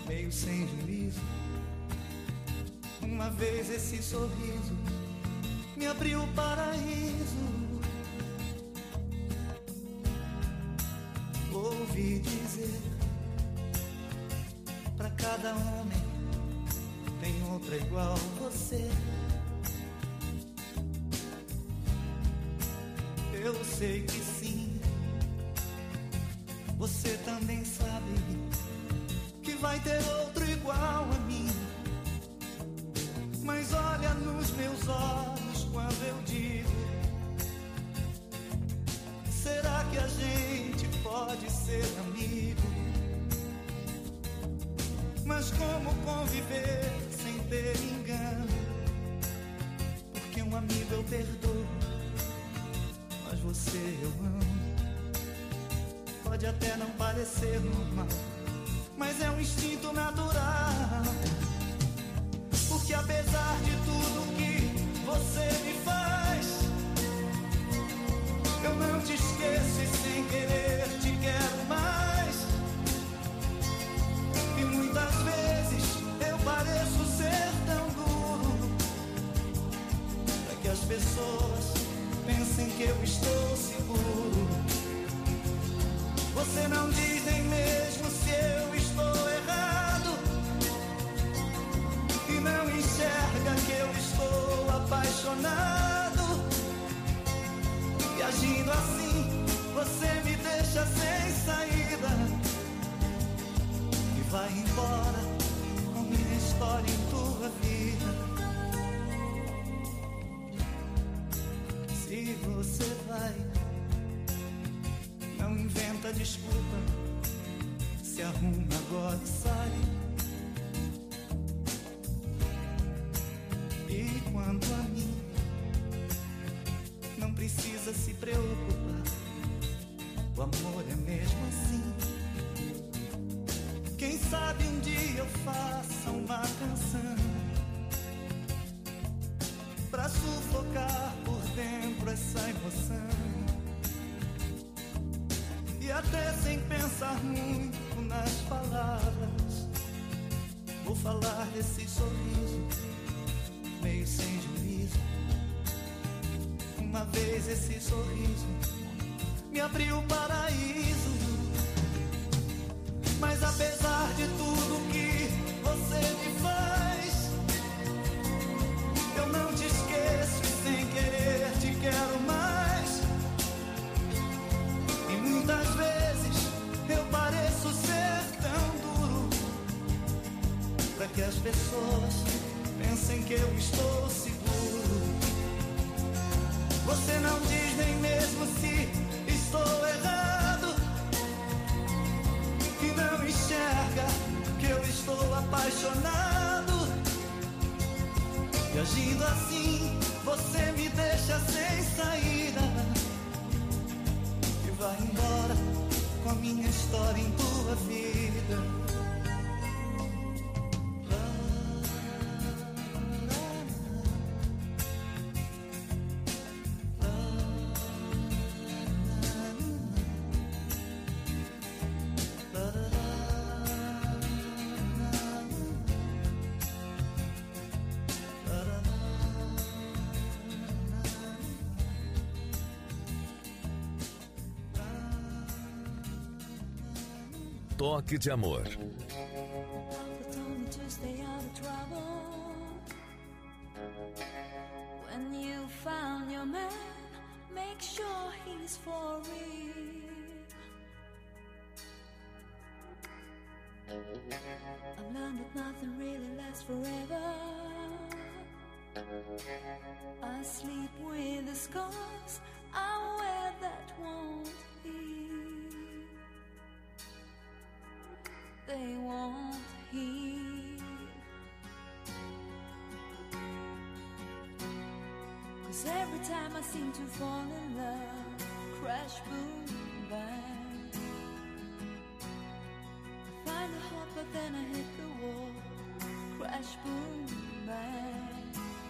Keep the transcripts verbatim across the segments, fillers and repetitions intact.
meio sem juízo. Uma vez esse sorriso me abriu o paraíso. Ouvi dizer, pra cada homem tem outra igual você. Eu sei que sim, você também sabe que vai ter outro igual a mim. Mas olha nos meus olhos quando eu digo: será que a gente pode ser amigo? Mas como conviver sem ter engano? Porque um amigo eu perdoo, mas você eu amo. Pode até não parecer normal, mas é um instinto natural. Porque apesar de tudo que você me faz, eu não te esqueço e sem querer te quero mais. E muitas vezes eu pareço ser tão duro, para que as pessoas pensem que eu estou seguro. Você não diz nem mesmo se eu estou errado, e não enxerga que eu estou apaixonado. E agindo assim, você me deixa sem saída e vai embora com minha história em tua vida. Se você vai, não inventa desculpa, se arruma agora e sai. E quanto a mim, não precisa se preocupar, o amor é mesmo assim. Quem sabe um dia eu faça uma canção pra sufocar por dentro essa emoção. E até sem pensar muito nas palavras, vou falar desse sorriso meio sem juízo. Uma vez esse sorriso me abriu o paraíso. Mas apesar de tudo que você me faz, eu não te esqueço e sem querer te quero mais. E muitas vezes eu pareço ser tão duro, para que as pessoas pensem que eu estou seguro. Você não diz nem mesmo se estou errado, e não enxerga que eu estou apaixonado. E agindo assim, você me deixa sem saída e vai embora com a minha história em tua vida. Toque de Amor. When you found your man, make sure he's for real. I've learned that nothing really lasts forever. I sleep with the scars I wear that won't heal. They won't heal. 'Cause every time I seem to fall in love, crash, boom, bang, I find a hope but then I hit the wall, crash, boom, bang.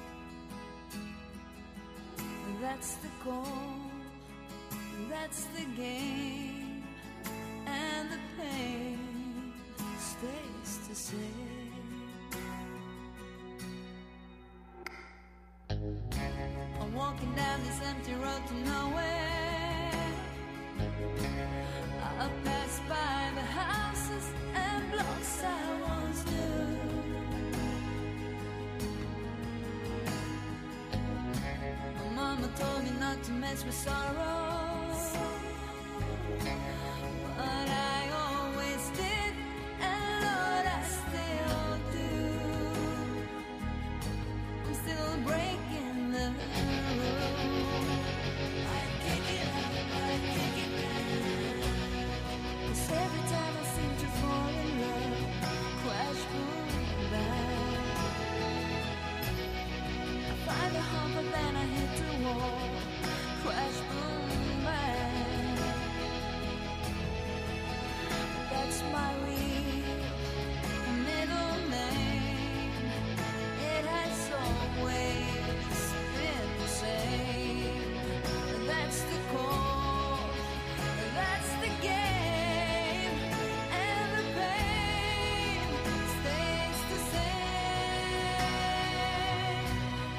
That's the goal, that's the game, and the pain stays the say. I'm walking down this empty road to nowhere. I pass by the houses and blocks I once knew. My mama told me not to mess with sorrow, but I always did, and Lord, I still do. I'm still breaking the rules. I kick it up, I kick it down. 'Cause every time I seem to fall in love, crash, boom, bang. I find a hump and then I hit the wall, crash, boom, bang. That's my real middle name. It has always been the same. That's the call, that's the game, and the pain stays the same.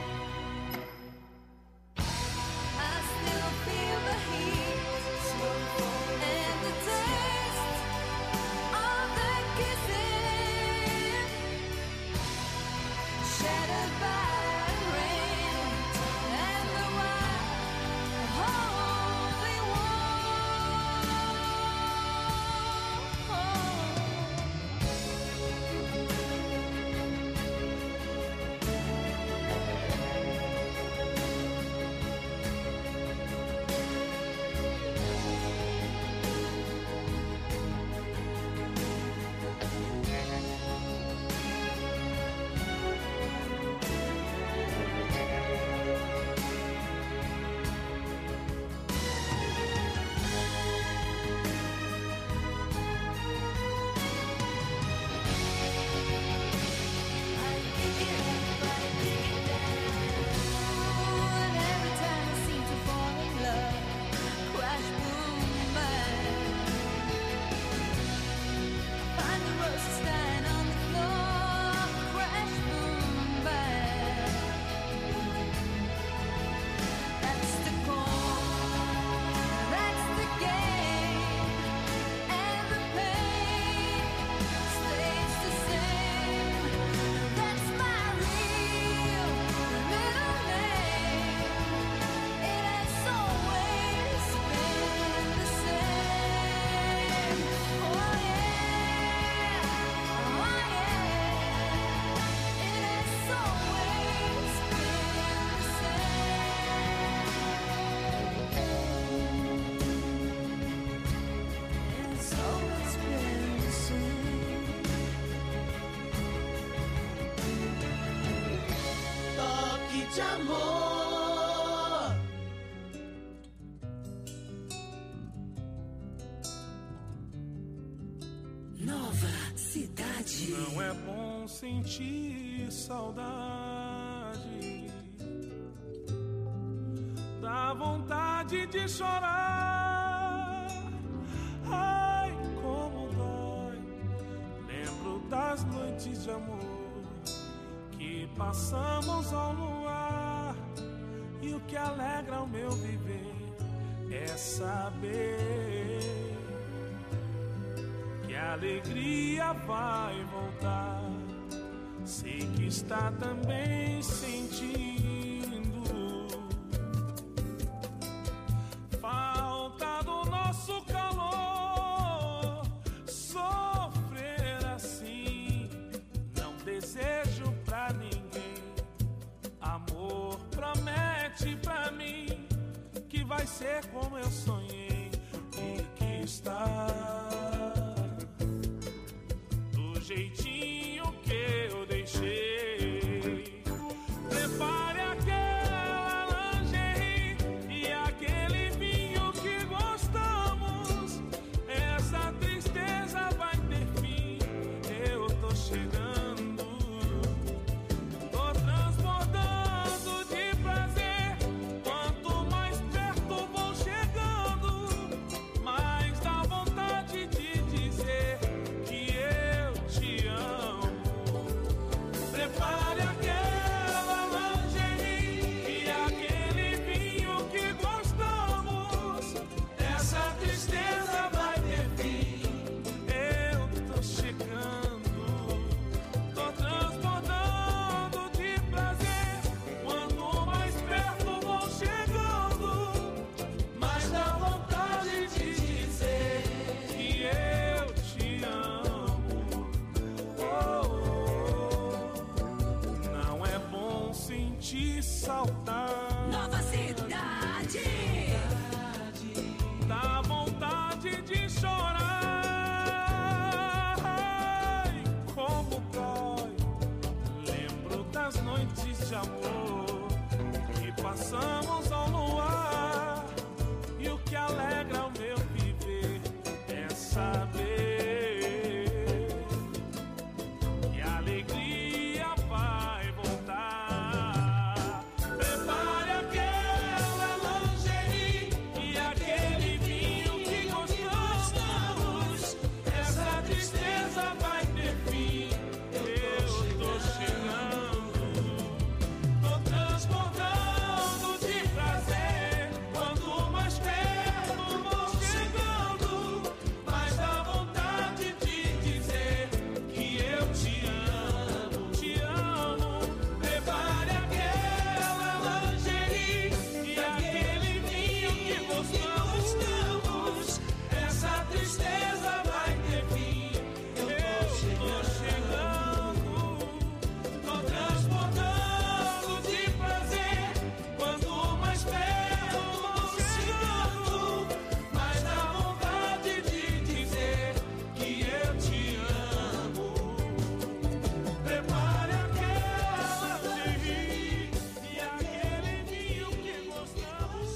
I still feel the heat and the taste of the kissing, shattered by rain and the wild holy de amor. Nova Cidade. Não é bom sentir saudade, dá vontade de chorar. Ai, como dói. Lembro das noites de amor que passamos ao luar, e o que alegra o meu viver é saber que a alegria vai voltar. Sei que está também sentindo falta do nosso calor. Sofrer assim não desejo pra ninguém. Amor promete pra mim que vai ser como eu sonhei e que está do jeitinho que eu deixei. Prepare aquela lingerie e aquele vinho que gostamos. Essa tristeza vai ter fim. Eu tô chegando, tô transbordando de prazer. Quanto mais perto vou chegando, mais dá vontade de dizer que eu te amo. amor que passamos ao luar. E o que alegra o meu viver é saber que a alegria vai voltar. Prepare aquela lingerie e aquele vinho que gostamos. Essa tristeza vai ter fim. Eu tô chegando, tô transportando de prazer. Quanto mais perto vou chegando, mais dá vontade de dizer que eu te amo, te amo. Prepare aquela lingerie e aquele vinho que gostamos. Essa tristeza vai ter fim. Eu tô chegando, tô transportando de prazer. Quanto mais perto vou chegando, mais dá vontade de dizer que eu te amo. Prepare aquela lingerie e aquele vinho que gostamos.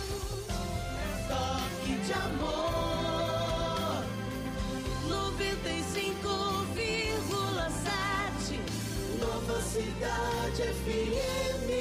Toque de amor. noventa e cinco vírgula sete. Nova Cidade F M.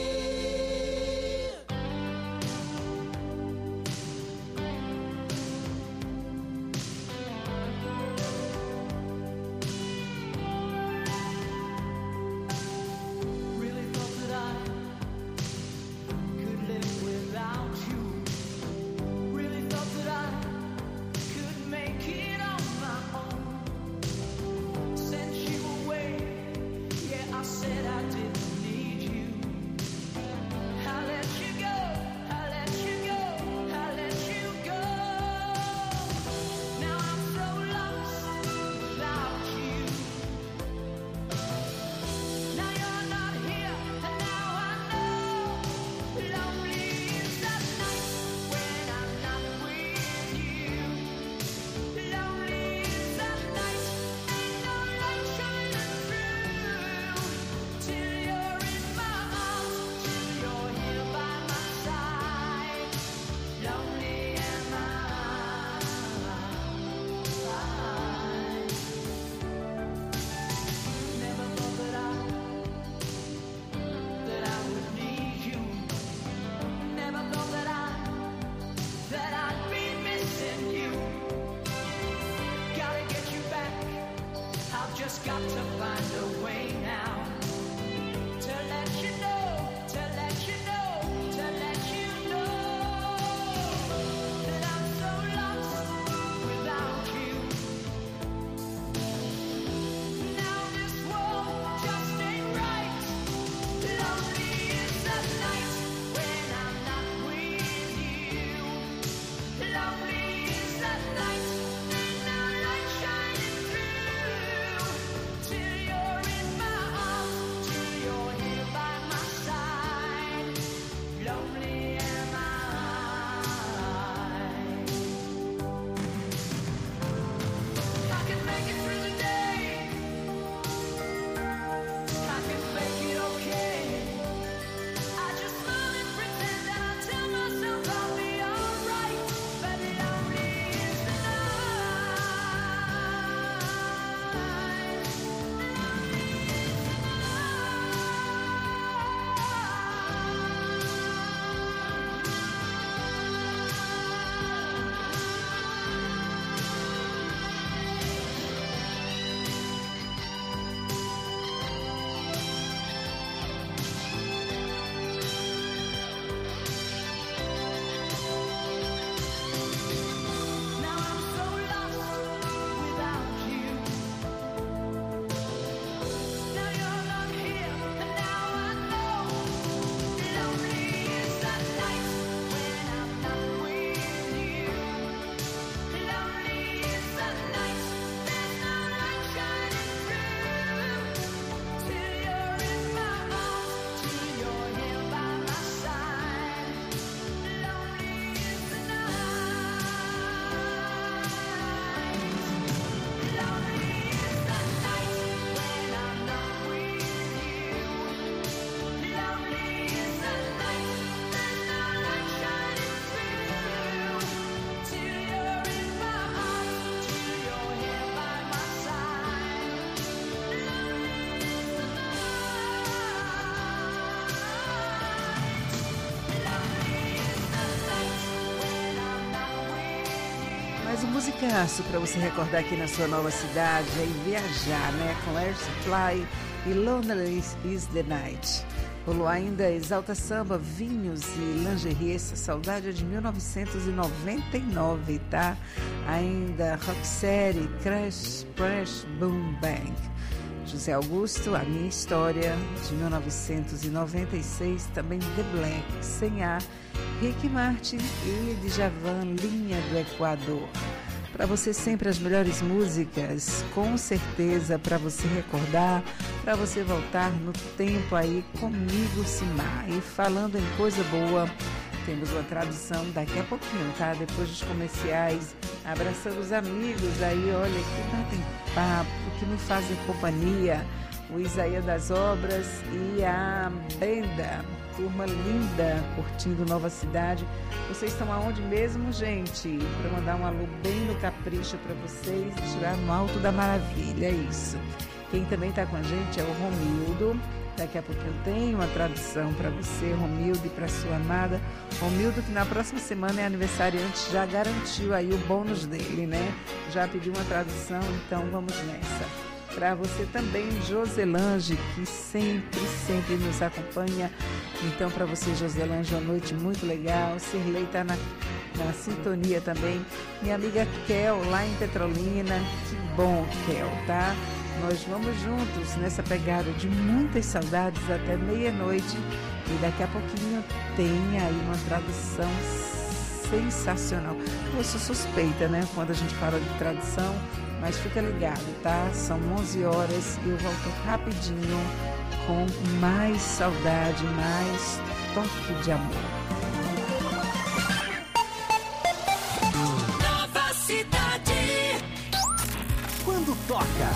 Really thought that I could live without you. Really thought that I could make it on my own. Sent you away, yeah, I said I didn't need you. I let you go, I let you go, I let you go. Now I'm so lost without you. Now you're not here, and now I know. Lonely is that night when I'm not with you. Lonely is that night, ain't no light shining through. Till you're in my arms, till you're here by my side. Lonely am I. Never thought that I that I would need you. Never thought that I that I'd be missing you. Gotta get you back. I've just got to find a way now to let you know, to let you know, to let you know that I'm so lost without you. Now this world just ain't right. Lonely is that night when I'm not with you. Lonely is that night, ain't no light shining through. Till you're in my arms, till you're here by musicaço para você recordar aqui na sua nova cidade e viajar, né? Com Air Supply e Lonely is the Night. Rolou ainda Exalta Samba, Vinhos e Lingerie. Essa saudade é de mil novecentos e noventa e nove, tá? Ainda Rocksteady, Crash, Crash, Boom, Bang. José Augusto, A Minha História, de mil novecentos e noventa e seis. Também The Black, Sem A, Ricky Martin e Djavan, Linha do Equador. Para você sempre as melhores músicas, com certeza, para você recordar, para você voltar no tempo aí comigo, Simar. E falando em coisa boa, temos uma tradução daqui a pouquinho, tá? Depois dos comerciais, abraçando os amigos aí, olha, que batem papo, que me fazem companhia, o Isaías das Obras e a Benda, turma linda, curtindo Nova Cidade. Vocês estão aonde mesmo, gente? Para mandar um alô bem no capricho para vocês, estiver no alto da maravilha, é isso. Quem também está com a gente é o Romildo. Daqui a pouco eu tenho uma tradução para você, Romildo, e para sua amada. Romildo, que na próxima semana é aniversariante, já garantiu aí o bônus dele, né? Já pediu uma tradução, então vamos nessa. Para você também, Joselange, que sempre, sempre nos acompanha. Então, para você, Joselange, uma noite muito legal. Sirlei está na, na sintonia também. Minha amiga Kel, lá em Petrolina. Que bom, Kel, tá? Nós vamos juntos nessa pegada de muitas saudades até meia-noite. E daqui a pouquinho tem aí uma tradução sensacional. Eu sou suspeita, né? Quando a gente fala de tradução. Mas fica ligado, tá? São onze horas e eu volto rapidinho com mais saudade, mais toque de amor. Nova Cidade. Quando toca,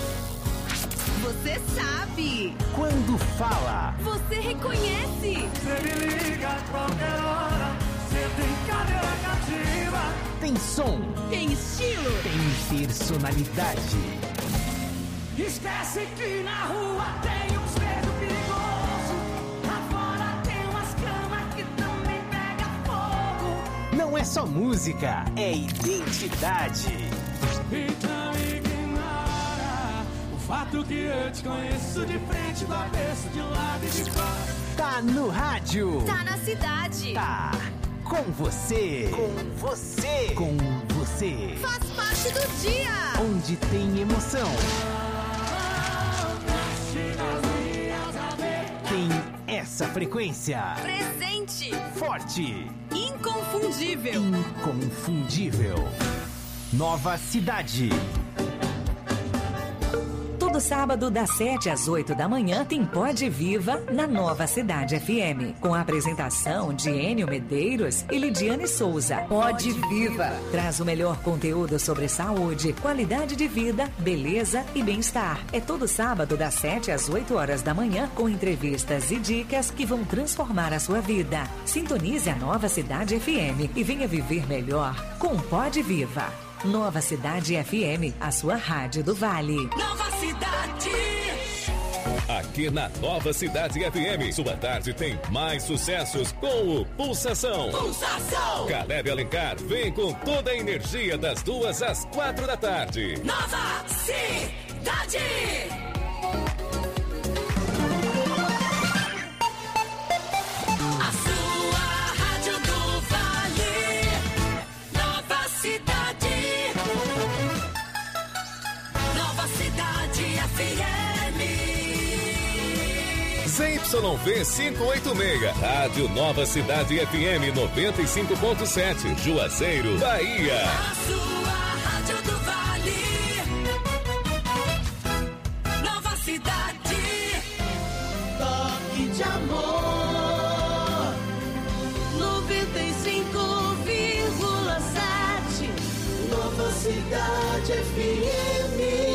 você sabe. quando fala, Você reconhece. Você me liga a qualquer hora, você tem cadeira cativa. tem som, Tem estilo. tem personalidade. Esquece que na rua tem uns verdes perigosos. Lá fora tem umas camas que também pega fogo. Não é só música, é identidade. Então ignora o fato que eu te conheço de frente, do avesso, de lado e de fora. Tá no rádio. Tá na cidade. Tá com você. Com você. Com você. Faz parte do dia. Onde tem emoção. Tem essa frequência. Presente. Forte. Inconfundível. Inconfundível. Nova Cidade. Todo sábado, das sete às oito da manhã, tem Pode Viva na Nova Cidade F M. Com a apresentação de Enio Medeiros e Lidiane Souza. Pode Viva. Traz o melhor conteúdo sobre saúde, qualidade de vida, beleza e bem-estar. É todo sábado, das sete às oito horas da manhã, com entrevistas e dicas que vão transformar a sua vida. Sintonize a Nova Cidade F M e venha viver melhor com Pode Viva. Nova Cidade F M, a sua rádio do Vale. Nova Cidade. Aqui na Nova Cidade F M, sua tarde tem mais sucessos com o Pulsação. Pulsação. Caleb Alencar vem com toda a energia das duas às quatro da tarde. Nova Cidade. A sua rádio do Vale. Nova Cidade. Nova Cidade F M. Z Y V quinhentos e oitenta e seis, Rádio Nova Cidade F M noventa e cinco ponto sete, Juazeiro, Bahia. A sua rádio do Vale. Nova Cidade. Toque de amor. noventa e cinco vírgula sete. Nova Cidade F M.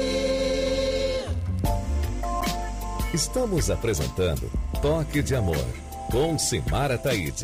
Estamos apresentando Toque de Amor, com Simara Taide.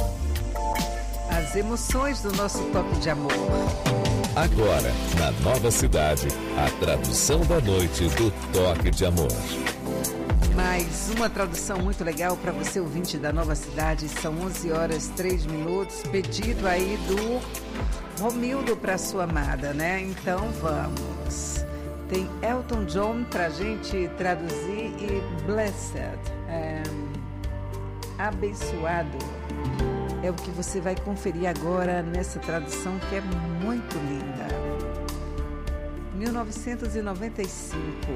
As emoções do nosso toque de amor. Agora, na Nova Cidade, a tradução da noite do Toque de Amor. Mais uma tradução muito legal para você, ouvinte da Nova Cidade. São onze horas e três minutos. Pedido aí do Romildo para sua amada, né? Então vamos. Tem Elton John pra gente traduzir e Blessed, é, abençoado. É o que você vai conferir agora nessa tradução que é muito linda. mil novecentos e noventa e cinco.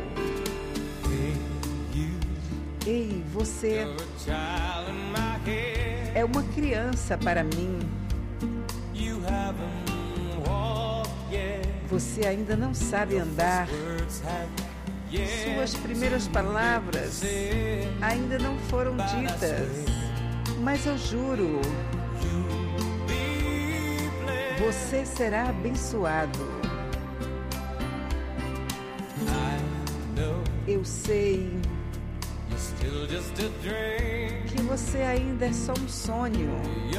Ei, você é uma criança para mim. Você ainda não sabe andar. Suas primeiras palavras ainda não foram ditas. Mas eu juro, você será abençoado. Eu sei que você ainda é só um sonho.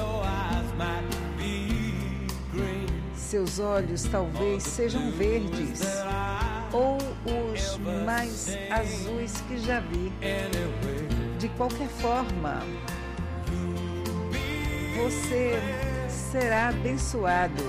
Seus olhos talvez sejam verdes ou os mais azuis que já vi. De qualquer forma, você será abençoado.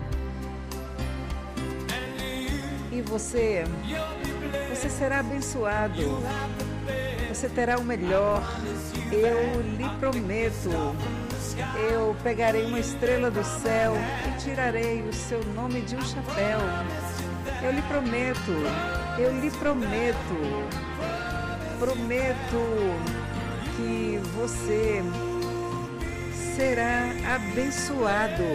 E você, você será abençoado. Você terá o melhor. Eu lhe prometo. Eu pegarei uma estrela do céu e tirarei o seu nome de um chapéu. Eu lhe prometo. Eu lhe prometo. Prometo que você será abençoado.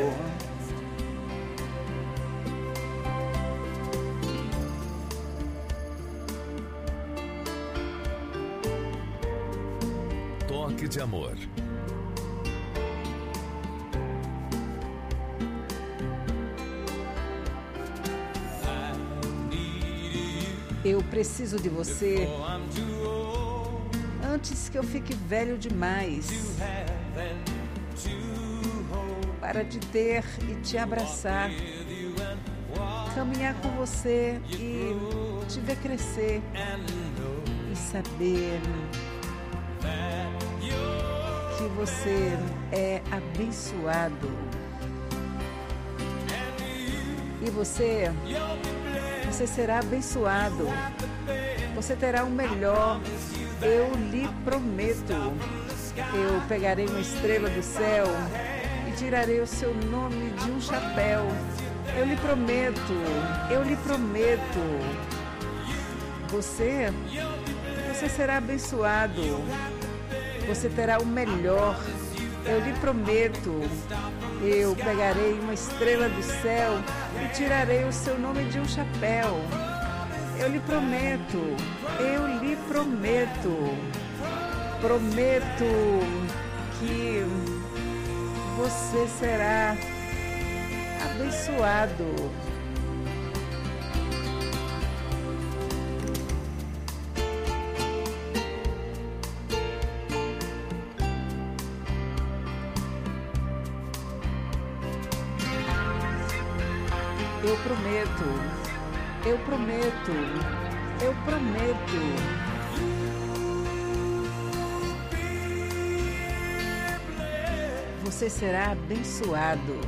Toque de amor. Eu preciso de você antes que eu fique velho demais para te ter e te abraçar, caminhar com você e te ver crescer e saber que você é abençoado. E você, você será abençoado. Você terá o melhor. Eu lhe prometo. Eu pegarei uma estrela do céu e tirarei o seu nome de um chapéu. Eu lhe prometo. Eu lhe prometo. Você, você será abençoado. Você terá o melhor. Eu lhe prometo. Eu pegarei uma estrela do céu e tirarei o seu nome de um chapéu. Eu lhe prometo. Eu lhe prometo. Prometo que você será abençoado. Eu prometo, eu prometo, eu prometo. Você será abençoado.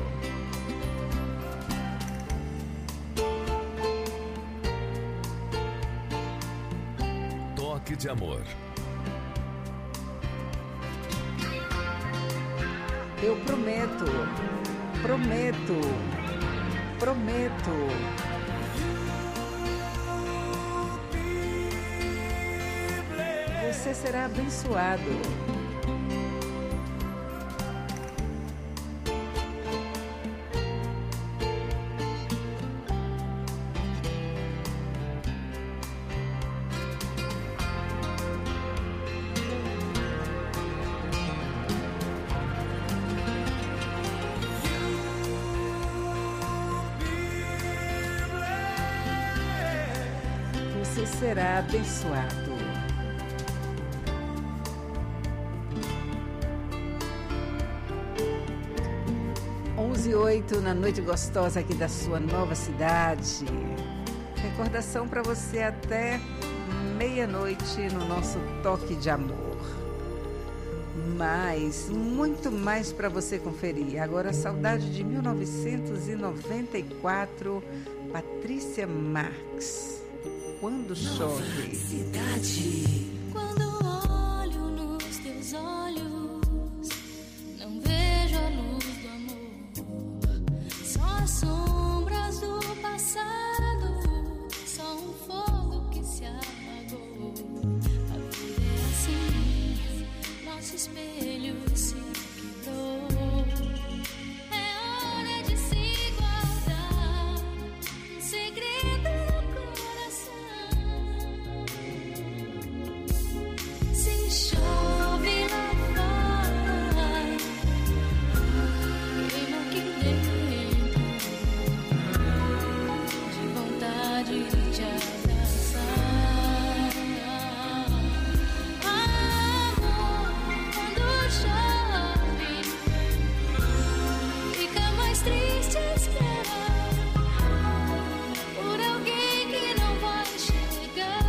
Toque de amor. Eu prometo, prometo. Prometo. Você será abençoado. Você será abençoado. onze e oito na noite gostosa aqui da sua Nova Cidade. Recordação para você até meia-noite no nosso Toque de Amor. Mais, muito mais para você conferir. Agora, Saudade de mil novecentos e noventa e quatro, Patrícia Marx. Quando chove. Cidade. Quando olho nos teus olhos, não vejo a luz do amor, só as sombras do passado, só um fogo que se apagou. A vida é assim, nosso espelho se quebrou. É hora de se guardar um segredo no coração. Se chove lá fora, queima aqui dentro, de vontade de te abraçar. Amor, quando chove, fica mais triste esperar por alguém que não vai chegar.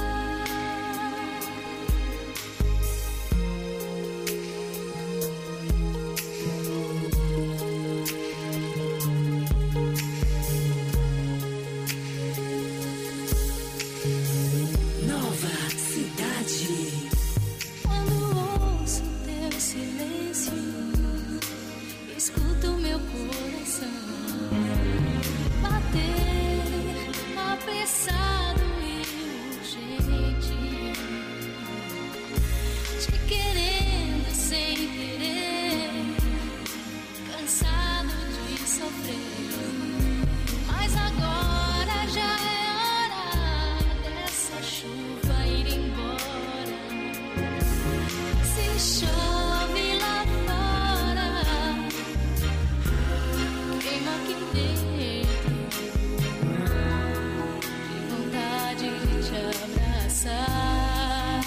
Nova Cidade. Quando ouço teu silêncio, escuto meu coração bater apressado e urgente, te querendo sem querer, cansado de sofrer. Mas agora já é hora dessa chuva ir embora. Se chove lá fora, queima aqui dentro, de vontade de te abraçar.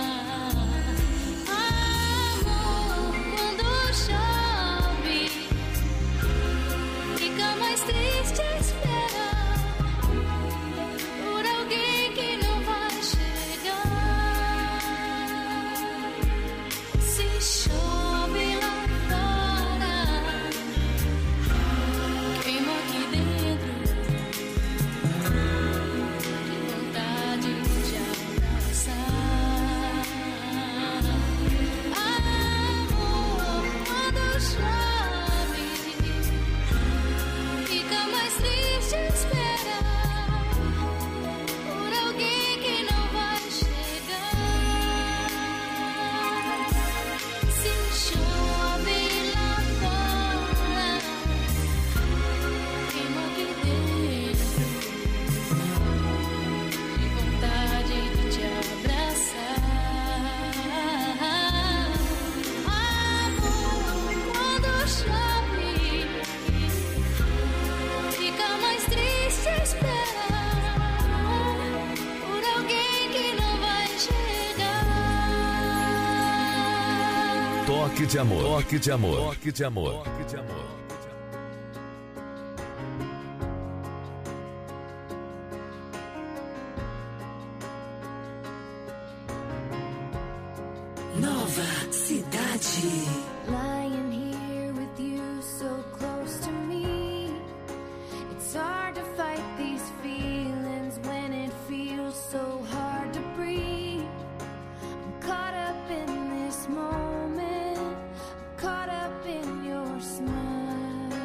Amor, quando chove, fica mais triste esperar por alguém que não vai chegar. Se chove lá fora, queima aqui dentro, de vontade de te abraçar. Amor, quando chove, fica mais triste esperar por alguém que não vai chegar. Se chove lá fora, queima aqui dentro, de vontade de te abraçar. Amor, quando chove, fica mais triste esperar por alguém que não vai chegar. Toque de amor. Toque de amor. Toque de amor. Toque de amor. Nova Cidade. Lying here with you so close to me, it's hard to fight these feelings when it feels so hard to breathe. I'm caught up in this moment, I'm caught up in your smile.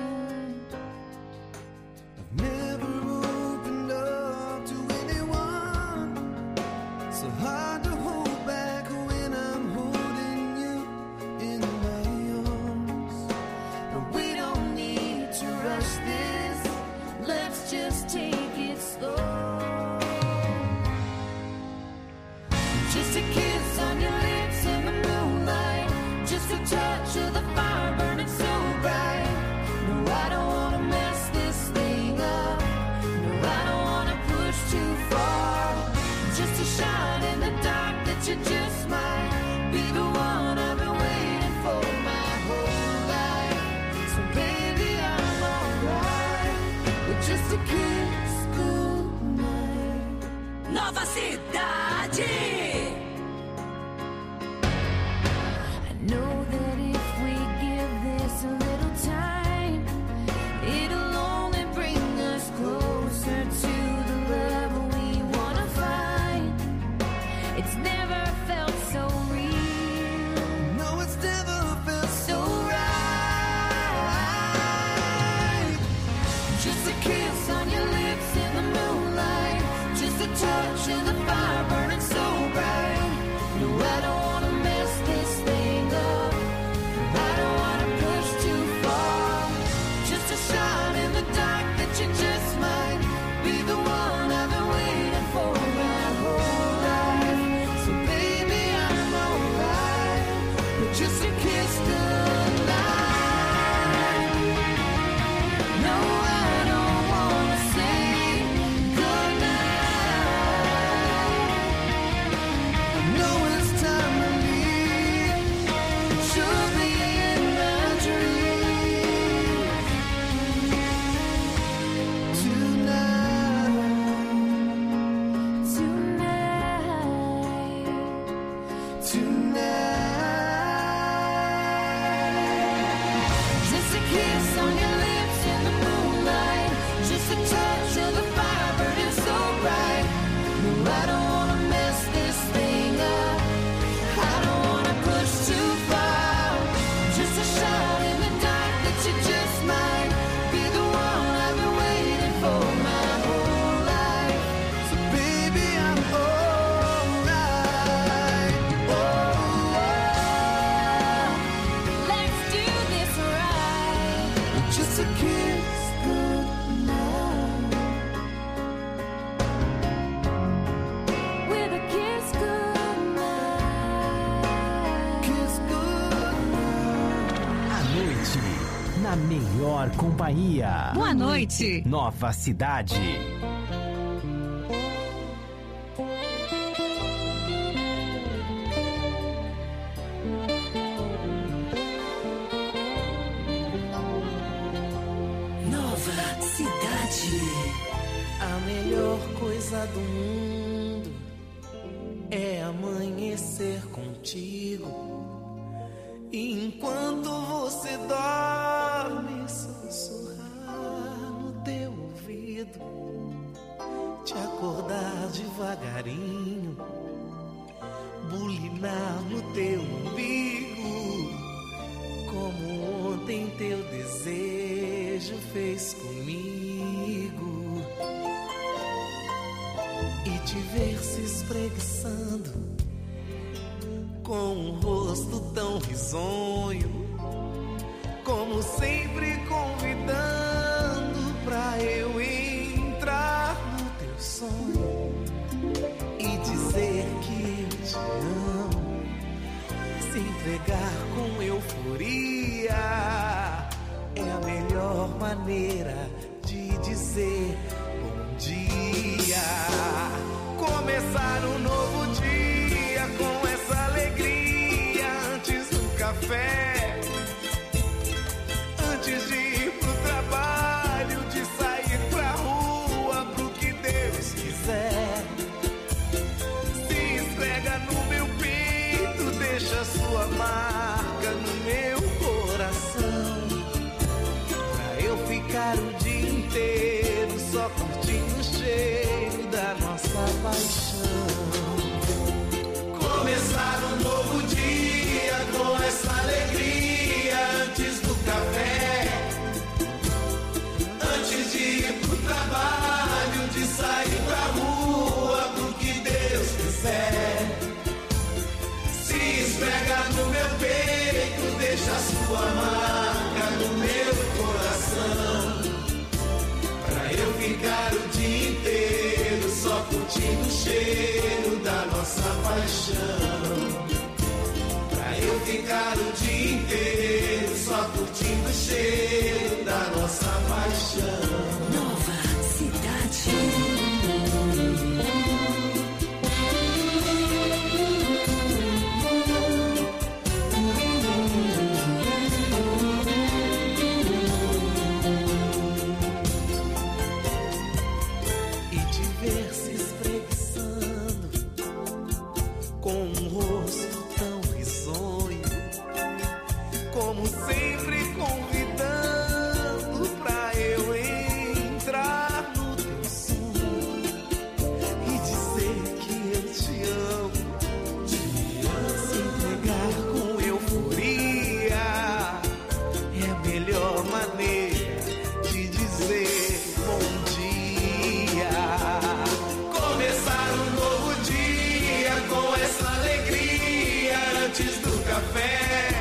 I've never opened up to anyone, so hard to hold back when I'm holding you in my arms. But we don't need to rush this, let's just take it slow. Just a kiss on your lips in the moonlight, just a touch of the fire burning so bright. No, I don't wanna mess this thing up, no, I don't wanna push too far. Just a shine in the dark that you just might be the one I've been waiting for my whole life. So baby, I'm alright with just a kiss goodnight. Nova Cidade. I know that if we give this a little time, it'll only bring us closer to the love we wanna find. It's never felt so real. No, it's never felt so right. Just a kiss on your lips in the moonlight, just a touch in the fire burning so bright. No, I don't wanna mess this thing up, I don't wanna push too far. Just a shot in the dark that you just might be the one I've been waiting for my whole life. So baby, I'm alright with just a kiss goodnight. No, I don't wanna say goodnight. I know it's time to leave. Should be in my dream Tonight, tonight. tonight. Just a kiss on your lips in the moonlight, just a touch of the fire burning so bright. No, I don't wanna mess this thing up, I don't wanna push too far. Just a shot in the dark that you just might be the one I've been waiting for my whole life. So baby, I'm alright. Oh, Let's do this right. just a kiss goodnight. With a kiss goodnight. Kiss goodnight. À noite, na melhor companhia. Boa noite. Nova Cidade. Nova Cidade. A melhor coisa do mundo é amanhecer contigo. E enquanto você dorme, sussurrar no teu ouvido, te acordar devagarinho, bulinar no teu umbigo, como ontem teu desejo fez comigo. E te ver se espreguiçando com um rosto tão risonho, como sempre convidando pra eu entrar no teu sonho e dizer que eu te amo, se entregar com euforia. É a melhor maneira de dizer bom dia. Começar um novo dia com essa alegria antes do café, antes de ir pro trabalho, de sair pra rua, pro que Deus quiser. Se esfrega no meu peito, deixa sua marca no meu coração, pra eu ficar o dia inteiro só curtindo o cheiro da nossa paixão. Começar um novo dia com essa alegria antes do café, antes de ir pro trabalho, de sair pra rua, pro que Deus quiser. Se esfrega no meu peito, deixa sua marca no meu coração, pra eu ficar o dia inteiro só curtindo o cheiro da nossa paixão. Pra eu ficar o dia inteiro só curtindo o cheiro da nossa paixão. Nova Cidade. E te ver se espreguiçando com um rosto tão risonho, como sempre convidando pra eu entrar no teu sonho e dizer que eu te amo, te amo. Se entregar com euforia é a melhor maneira de dizer bom dia. Começar um novo dia com essa alegria antes do café,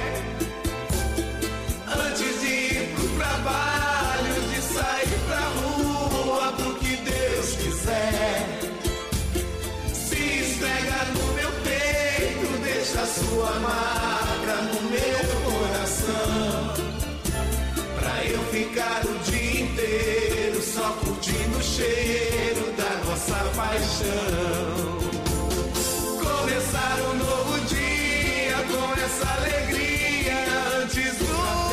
antes de ir pro trabalho, de sair pra rua, pro que Deus quiser. Se esfrega no meu peito, deixa sua marca no meu coração, pra eu ficar o dia inteiro só curtindo o cheiro da nossa paixão. Começar um novo dia com essa alegria antes do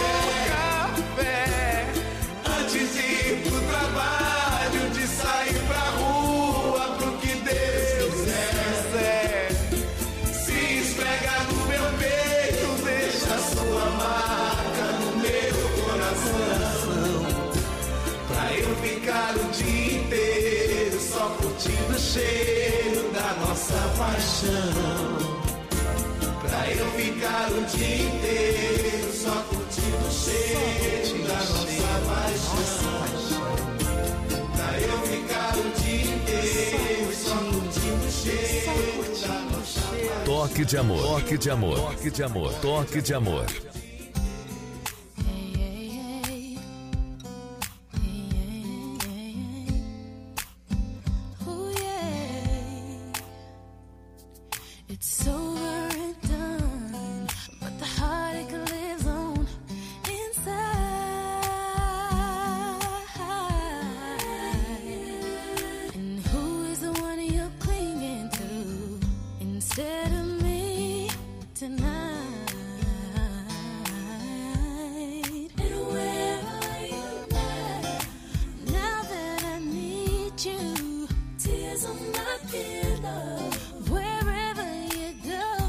café, antes de ir pro trabalho, de sair pra rua, pro que Deus quiser. Se esfrega no meu peito, deixa sua marca no meu coração, pra eu ficar o dia inteiro só curtindo o cheiro da nossa paixão, pra eu ficar o dia inteiro só curtindo o cheiro da nossa paixão, pra eu ficar o dia inteiro só curtindo o cheiro da nossa paixão. Toque de amor, toque de amor, toque de amor, toque de amor. Ooh, yeah. It's over and done, but the heartache lives on inside. And who is the one you're clinging to instead of me tonight? And where are you now? Now that I need you, tears on my pillow. Wherever you go,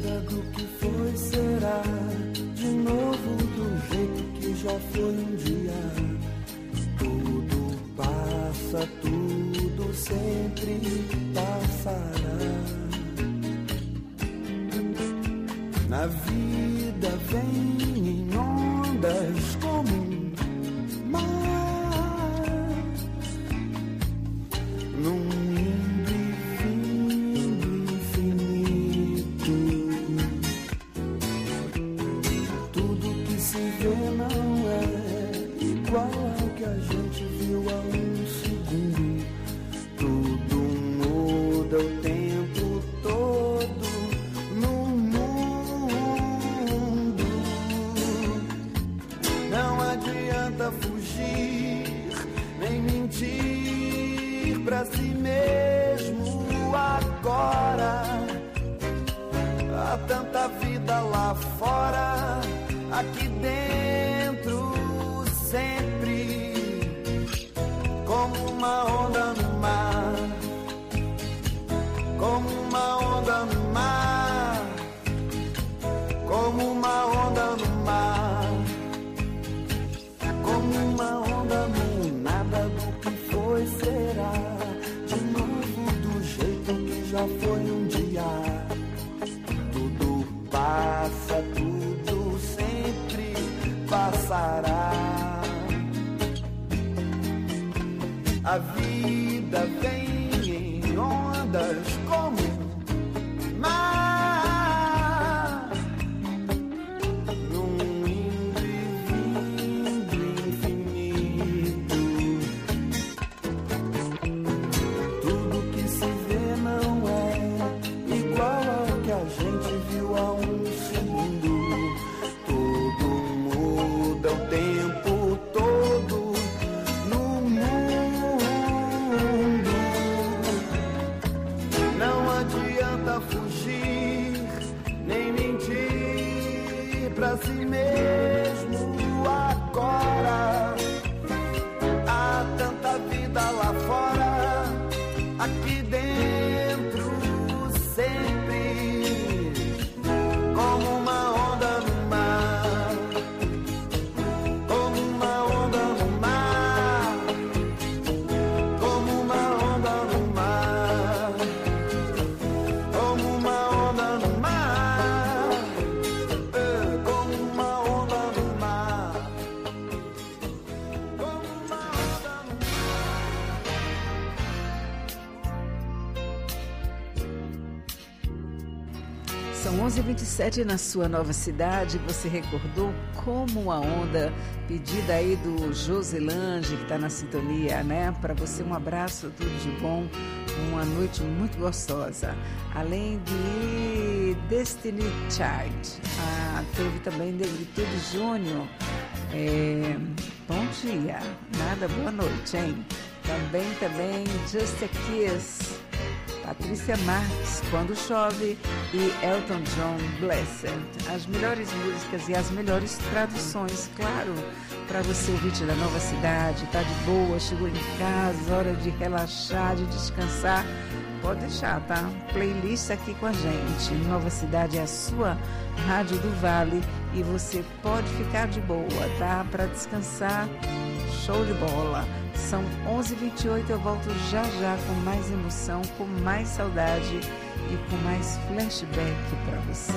Nada do que foi será de novo do jeito que já foi um dia. Tudo passa, tudo sempre passará. Na vida vem em ondas como um mar, num indo e vindo infinito. Tudo que se vê não é igual ao que a gente viu há um segundo. Tudo muda o tempo todo no mundo. Não adianta fugir, nem mentir pra si mesmo agora. Há tanta vida lá fora, aqui dentro sempre, como uma onda no mar, como uma onda no mar, como uma onda no mar, como uma onda no nada do que foi será de novo do jeito que já foi um dia. Tudo passa, tudo sempre passará. A vida vem em ondas como mar, num indo e vindo infinito. Tudo que se vê não é igual ao que a gente viu há um segundo. Tudo muda o tempo todo no mundo. Não adianta fugir, nem mentir pra si mesmo agora. Há tanta vida lá fora, aqui dentro sempre, como uma onda no mar, como uma onda no mar, como uma onda no mar, como uma onda no mar, é, como uma onda no mar, como uma onda no São onze e vinte e sete na sua nova cidade. Você recordou Como a Onda, pedida aí do Joselange, que está na sintonia, né? Para você um abraço, tudo de bom, uma noite muito gostosa. Além de Destiny Child, ah, teve também Negritude Júnior. É, bom dia, nada, boa noite, hein? Também, também Just a Kiss, Patrícia Marques, Quando Chove, e Elton John, Blessed. As melhores músicas e as melhores traduções, claro, para você ouvinte da nova cidade, tá de boa, chegou em casa, hora de relaxar, de descansar, pode deixar, tá? Playlist aqui com a gente. Nova Cidade é a sua Rádio do Vale e você pode ficar de boa, tá? Para descansar, show de bola. São onze e vinte e oito, eu volto já já com mais emoção, com mais saudade e com mais flashback para você.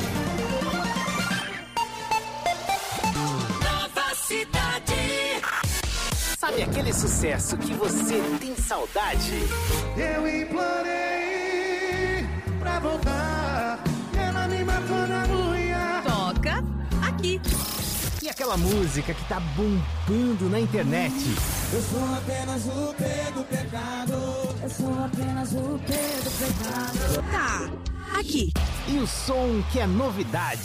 Nova Cidade. Sabe aquele sucesso que você tem saudade? Eu implorei pra voltar, ela me matou na unha. Toca aqui. E aquela música que tá bombando na internet? Eu sou apenas o P do pecado. Eu sou apenas o P do pecado. Tá aqui. E o som que é novidade?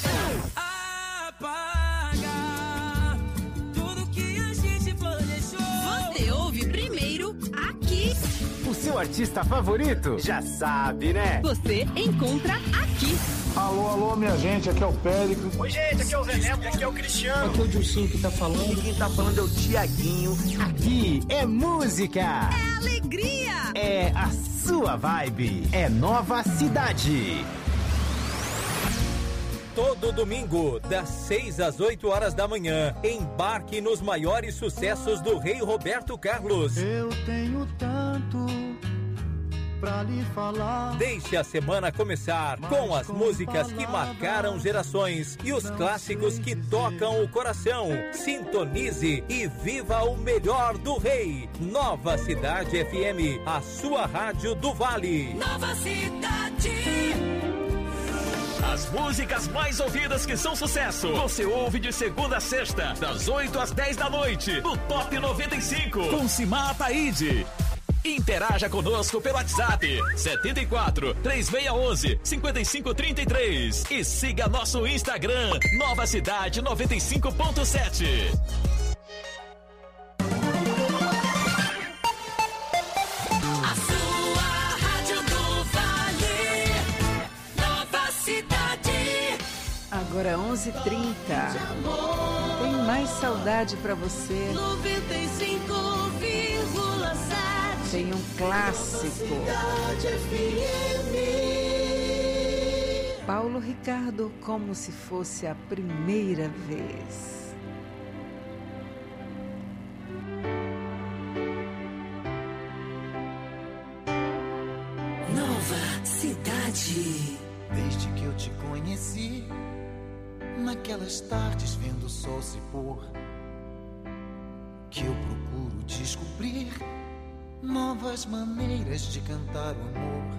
Apaga tudo que a gente planejou. Você ouve primeiro aqui. O seu artista favorito? Já sabe, né? Você encontra aqui. Alô, alô, minha gente, aqui é o Péricles. Oi, gente, aqui é o Zé Neto, aqui é o Cristiano. Aqui é o Dilcinho que tá falando. E quem tá falando é o Tiaguinho. Aqui é música. É alegria. É a sua vibe. É Nova Cidade. Todo domingo, das seis às oito horas da manhã, embarque nos maiores sucessos do Rei Roberto Carlos. Eu tenho tanto pra lhe falar. Deixe a semana começar com as músicas que marcaram gerações e os clássicos que tocam o coração. Sintonize e viva o melhor do Rei. Nova Cidade F M, a sua rádio do Vale. Nova Cidade. As músicas mais ouvidas que são sucesso, você ouve de segunda a sexta, das oito às dez da noite, no Top noventa e cinco, com Simar Ataíde. Interaja conosco pelo WhatsApp setenta e quatro, três seis um um, cinco cinco três três e siga nosso Instagram, Nova Cidade noventa e cinco ponto sete. A sua rádio do Vale. Nova Cidade. Agora onze e trinta. Tem mais saudade pra você. noventa e cinco vírgula sete. Tem um clássico. Cidade F M. Paulo Ricardo, como se fosse a primeira vez. Nova Cidade. Desde que eu te conheci, naquelas tardes vendo o sol se pôr, que eu procuro descobrir novas maneiras de cantar o amor.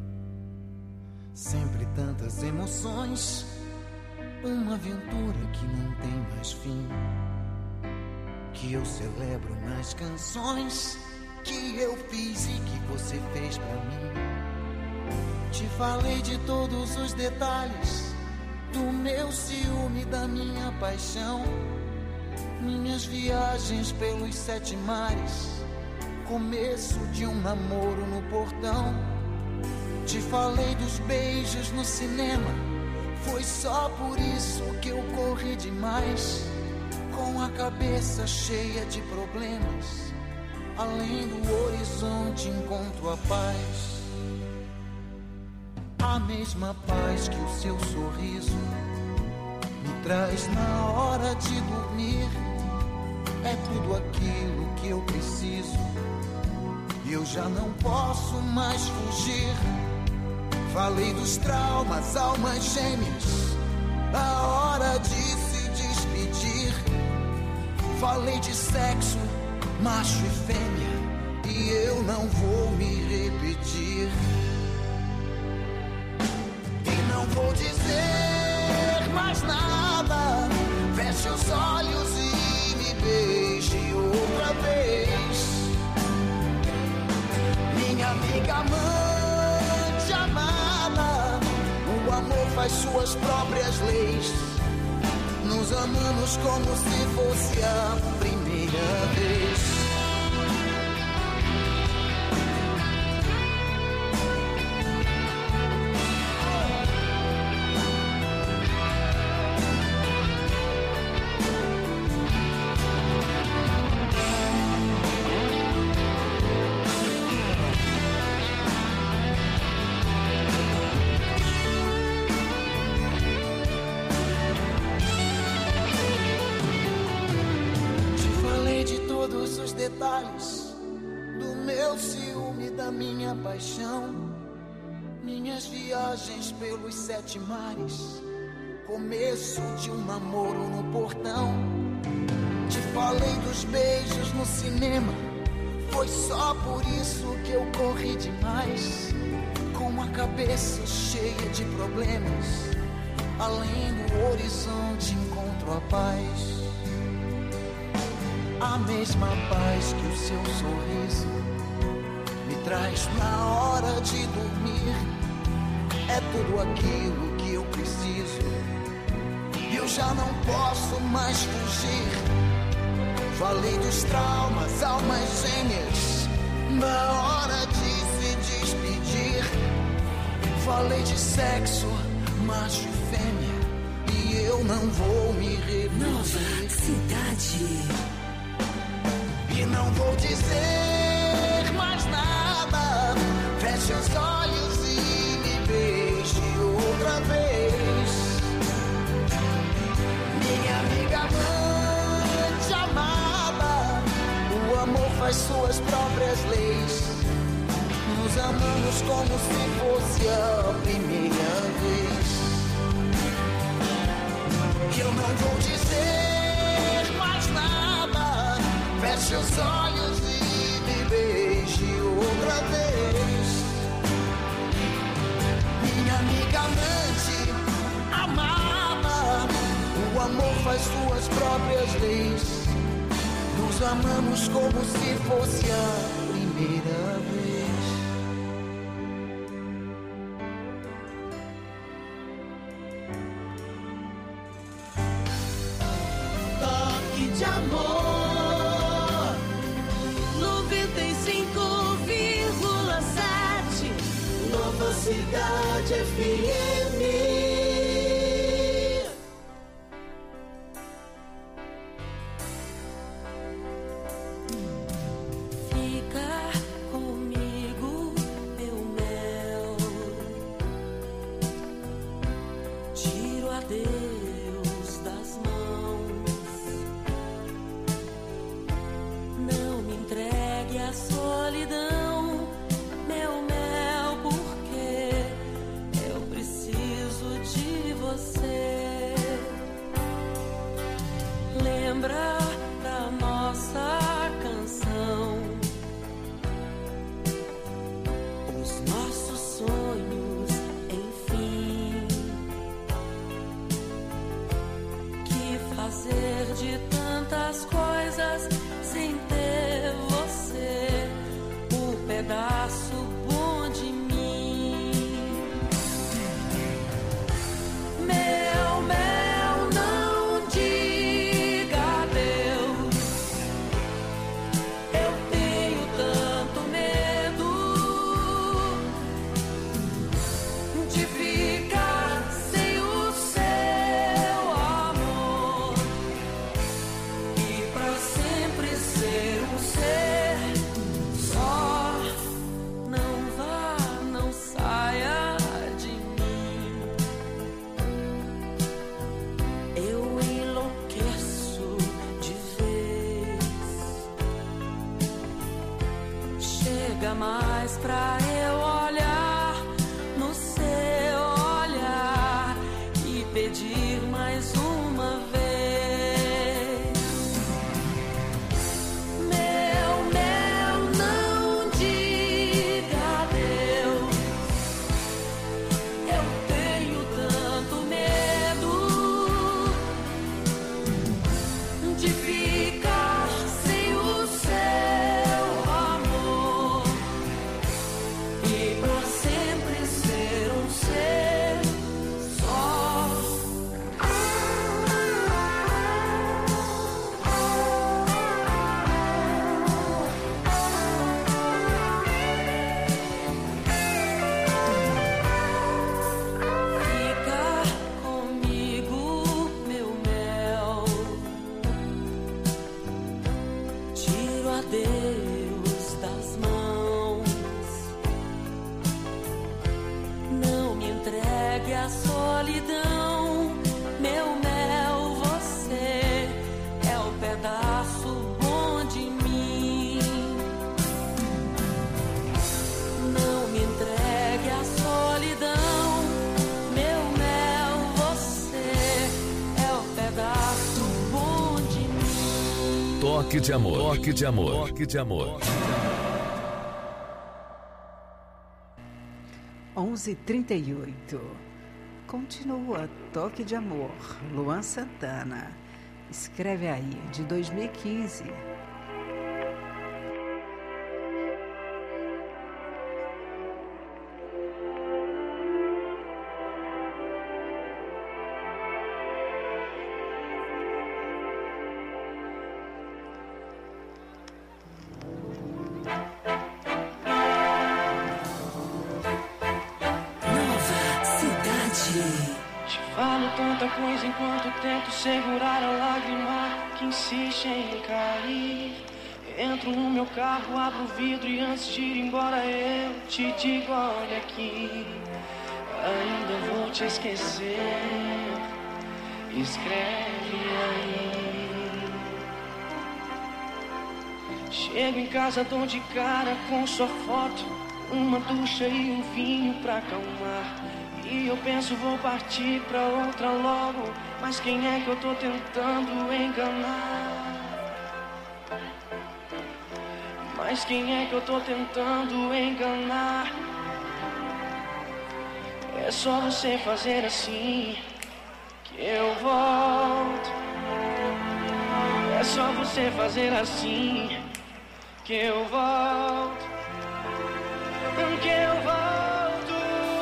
Sempre tantas emoções, uma aventura que não tem mais fim, que eu celebro nas canções que eu fiz e que você fez pra mim. Te falei de todos os detalhes do meu ciúme, da minha paixão, minhas viagens pelos sete mares, começo de um namoro no portão. Te falei dos beijos no cinema, foi só por isso que eu corri demais, com a cabeça cheia de problemas. Além do horizonte encontro a paz, a mesma paz que o seu sorriso me traz na hora de dormir. É tudo aquilo que eu preciso, eu já não posso mais fugir. Falei dos traumas, almas gêmeas, a hora de se despedir. Falei de sexo, macho e fêmea, e eu não vou me repetir. E não vou dizer mais nada, feche os olhos e me beije outra vez. Minha amiga amante amada, o amor faz suas próprias leis. Nos amamos como se fosse a primeira vez. Detalhes do meu ciúme, da minha paixão, minhas viagens pelos sete mares, começo de um namoro no portão. Te falei dos beijos no cinema, foi só por isso que eu corri demais, com a cabeça cheia de problemas. Além do horizonte encontro a paz, a mesma paz que o seu sorriso me traz na hora de dormir. É tudo aquilo que eu preciso, eu já não posso mais fugir. Falei dos traumas, almas gêmeas, na hora de se despedir. Falei de sexo, macho e fêmea, e eu não vou me repetir. Nova Cidade. E não vou dizer mais nada, feche os olhos e me beije outra vez. faz suas próprias leis. Nos amamos como se fosse a primeira vez. Eu não vou dizer mais nada. Feche os olhos e me beije outra vez. Minha amiga amante, amada, o amor faz suas próprias leis. Nos amamos como se fosse a primeira vez. Toque de amor, noventa e cinco vírgula sete, Nova Cidade F M. Toque de amor, toque de amor, toque de amor. onze e trinta e oito. Continua Toque de Amor, Luan Santana. Escreve aí, de dois mil e quinze. Segurar a lágrima que insiste em cair. Entro no meu carro, abro o vidro e antes de ir embora eu te digo, olha aqui, ainda vou te esquecer. Escreve aí. Chego em casa, dou de cara com sua foto, uma ducha e um vinho pra acalmar. E eu penso, vou partir pra outra logo, mas quem é que eu tô tentando enganar? Mas quem é que eu tô tentando enganar? É só você fazer assim que eu volto. É só você fazer assim que eu volto. Que eu volto.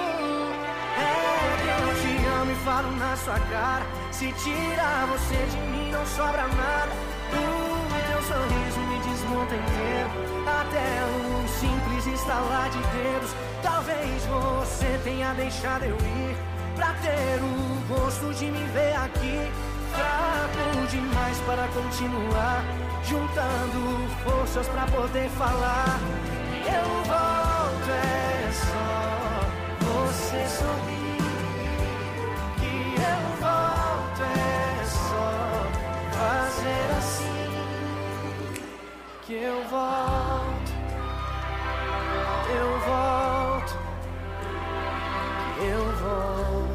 É que eu te amo e falo na sua cara. Se tirar você de mim não sobra nada. O teu sorriso me desmonta inteiro. Até um simples estalar de dedos. Talvez você tenha deixado eu ir pra ter o gosto de me ver aqui. Fraco demais para continuar, juntando forças pra poder falar. Eu volto, é só você sorrir. Que eu volto, é só fazer assim. Que eu volto, eu volto, eu volto.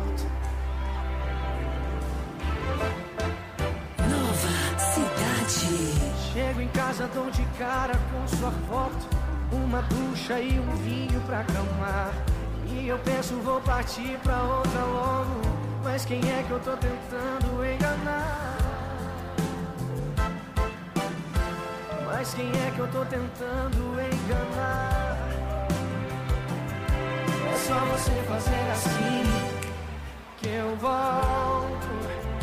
Nova Cidade. Chego em casa, dou de cara com sua foto, uma ducha e um vinho pra acalmar. E eu penso, vou partir pra outra logo, mas quem é que eu tô tentando enganar? Mas quem é que eu tô tentando enganar? É só você fazer assim que eu volto.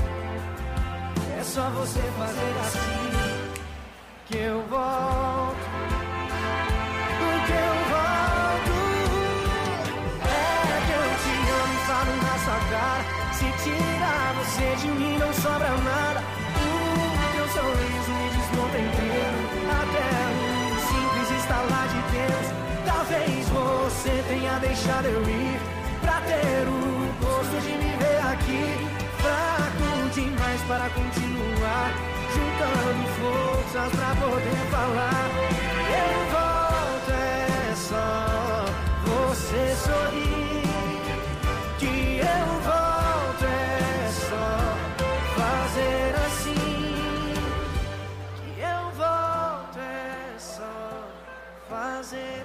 É só você fazer assim que eu volto. Que eu volto. É que eu te amo e falo na sua cara. Se tirar você de mim não sobra nada. O teu sorriso me desmonta inteiro. Até um simples estalar de Deus. Talvez você tenha deixado eu ir pra ter o gosto de me ver aqui. Fraco demais para continuar, juntando forças pra poder falar. Eu volto, é só você sorrir. Que eu volto, é só fazer assim. Que eu volto, é só fazer